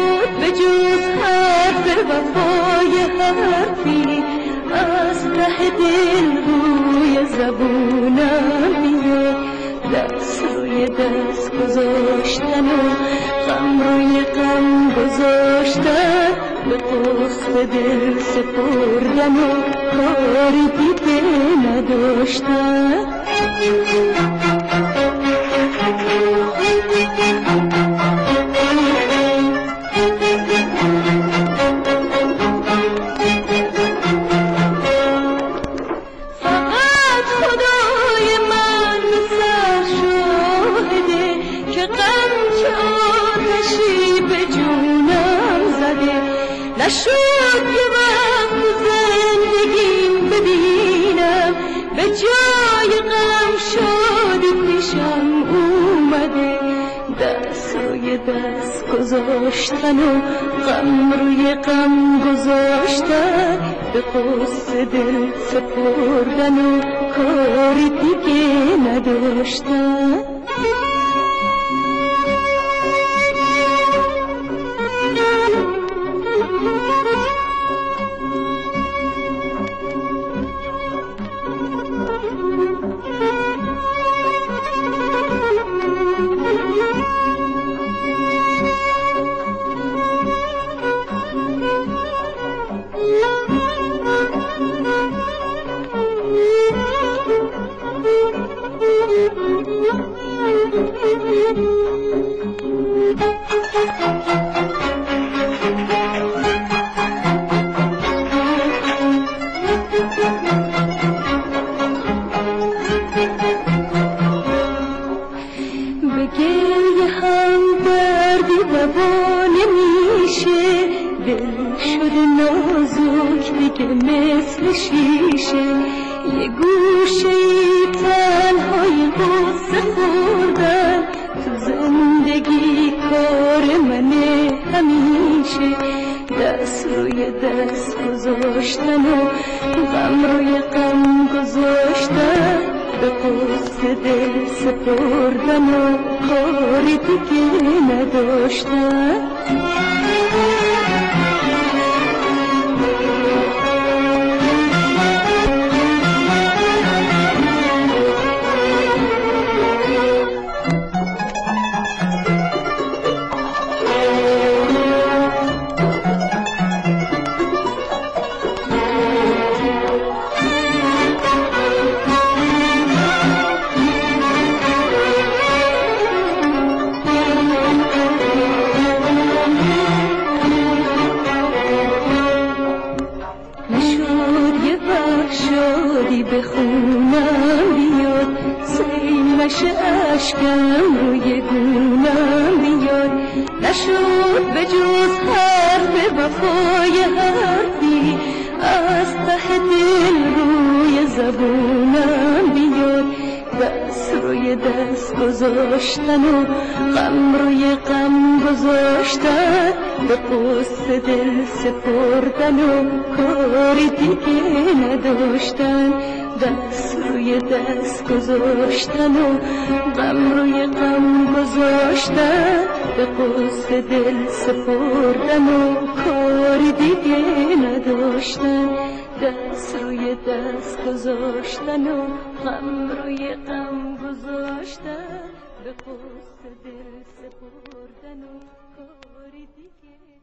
نشد به جز حرف وفای حرفی از ته دل روی زبونم بیاد. دست روی دست گذاشتن و غم روی غم گذاشتن، به قصد دل سپردن و کاری دیگه نداشتن. فقط خدای من سر شاهده که غم که آتشی به جونم زده. نشد که وقت زندگیم ببینم، به جای غم شادی پیشم اومده. دست روی دست گذاشتن و غم روی غم گذاشتن، به قصد دل سپردن و کاری دیگه نداشتن. مثل شیشه یه گوشه تنهای غصه خوردن، تو زندگی کار منه همیشه. دست روی دست گذاشتن و غم روی غم گذاشتن، به قصد دل سپردن و کاری دیگه نداشتن. به خونم بیاد، سیلش اشکم روی گونم بیاد. نشد به جز حرف وفای حرفی از ته دل روی زبونم بیاد. دست روی دست گذاشتن و غم روی غم گذاشتن، به قصد دل سپردن و کاری دیگه نداشتن. دست روی دست گذاشتن و غم روی غم گذاشتن، به قصد دل سپردن و کاری دیگه نداشتن. دست روی دست گذاشتن و غم روی غم گذاشتن، به قصد دل سپردن و کاری دیگه